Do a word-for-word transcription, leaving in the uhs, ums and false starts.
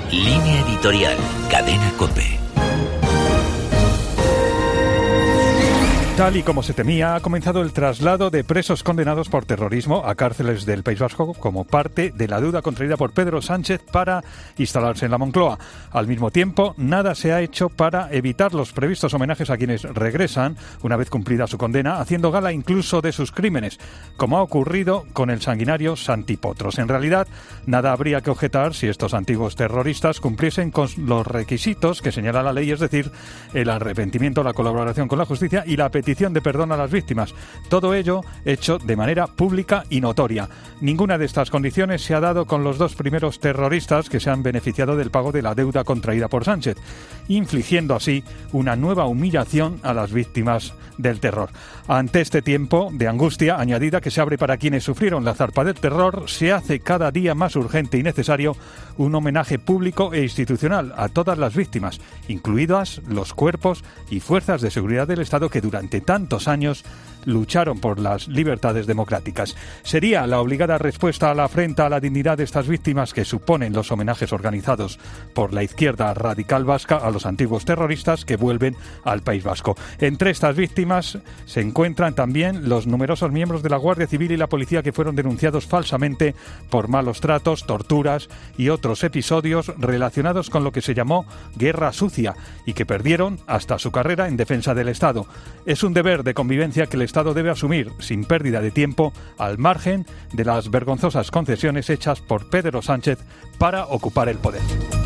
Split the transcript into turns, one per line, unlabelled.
Línea editorial, Cadena COPE.
Tal y como se temía, ha comenzado el traslado de presos condenados por terrorismo a cárceles del País Vasco como parte de la deuda contraída por Pedro Sánchez para instalarse en la Moncloa. Al mismo tiempo, nada se ha hecho para evitar los previstos homenajes a quienes regresan una vez cumplida su condena, haciendo gala incluso de sus crímenes, como ha ocurrido con el sanguinario Santi Potros. En realidad, nada habría que objetar si estos antiguos terroristas cumpliesen con los requisitos que señala la ley, es decir, el arrepentimiento, la colaboración con la justicia y la petición de perdón a las víctimas. Todo ello hecho de manera pública y notoria. Ninguna de estas condiciones se ha dado con los dos primeros terroristas que se han beneficiado del pago de la deuda contraída por Sánchez, infligiendo así una nueva humillación a las víctimas del terror. Ante este tiempo de angustia añadida que se abre para quienes sufrieron la zarpa del terror, se hace cada día más urgente y necesario un homenaje público e institucional a todas las víctimas, incluidas los cuerpos y fuerzas de seguridad del Estado que durante tantos años lucharon por las libertades democráticas. Sería la obligada respuesta a la afrenta a la dignidad de estas víctimas que suponen los homenajes organizados por la izquierda radical vasca a los antiguos terroristas que vuelven al País Vasco. Entre estas víctimas se encuentran también los numerosos miembros de la Guardia Civil y la Policía que fueron denunciados falsamente por malos tratos, torturas y otros episodios relacionados con lo que se llamó Guerra Sucia y que perdieron hasta su carrera en defensa del Estado. Es un deber de convivencia que el Estado debe asumir sin pérdida de tiempo, al margen de las vergonzosas concesiones hechas por Pedro Sánchez para ocupar el poder.